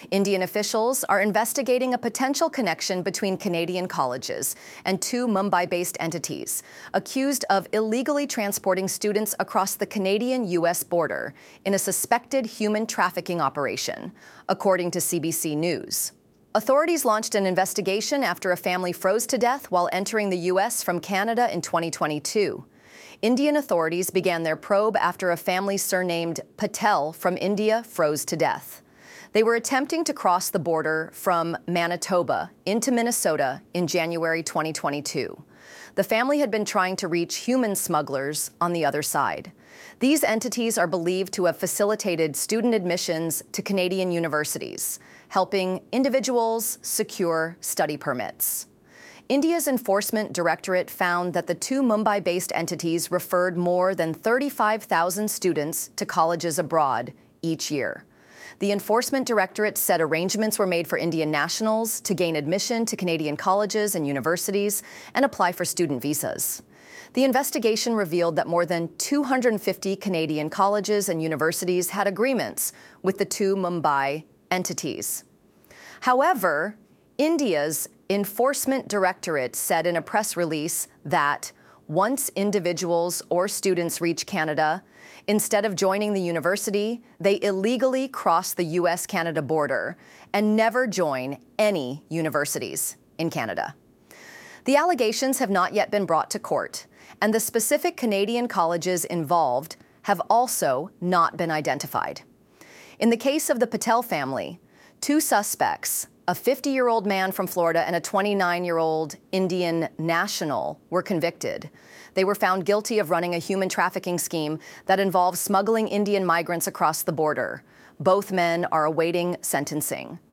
Indian officials are investigating a potential connection between Canadian colleges and two Mumbai-based entities accused of illegally transporting students across the Canadian-U.S. border in a suspected human trafficking operation, according to CBC News. Authorities launched an investigation after a family froze to death while entering the U.S. from Canada in 2022. Indian authorities began their probe after a family surnamed Patel from India froze to death. They were attempting to cross the border from Manitoba into Minnesota in January 2022. The family had been trying to reach human smugglers on the other side. These entities are believed to have facilitated student admissions to Canadian universities, helping individuals secure study permits. India's Enforcement Directorate found that the two Mumbai-based entities referred more than 35,000 students to colleges abroad each year. The Enforcement Directorate said arrangements were made for Indian nationals to gain admission to Canadian colleges and universities and apply for student visas. The investigation revealed that more than 250 Canadian colleges and universities had agreements with the two Mumbai entities. However, India's Enforcement Directorate said in a press release that once individuals or students reach Canada, instead of joining the university, they illegally cross the U.S.-Canada border and never join any universities in Canada. The allegations have not yet been brought to court, and the specific Canadian colleges involved have also not been identified. In the case of the Patel family, two suspects, a 50-year-old man from Florida and a 29-year-old Indian national, were convicted. They were found guilty of running a human trafficking scheme that involves smuggling Indian migrants across the border. Both men are awaiting sentencing.